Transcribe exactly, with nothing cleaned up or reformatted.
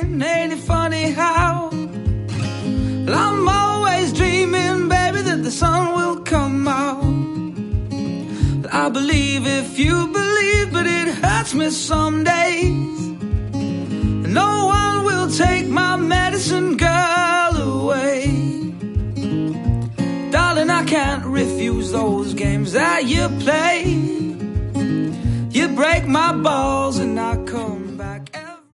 dreaming, ain't it funny how? Well, I'm always dreaming, baby, that the sun will come out. Well, I believe if you believe, but it hurts me some days. No one will take my medicine, girl, away. Darling, I can't refuse those games that you play. You break my balls and I come